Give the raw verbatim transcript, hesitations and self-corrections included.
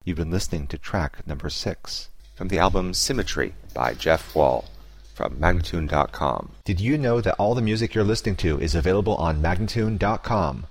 You've been listening to track number six from the album Symmetry by Jeff Wall from Magnatune dot com. Did you know that all the music you're listening to is available on Magnatune dot com?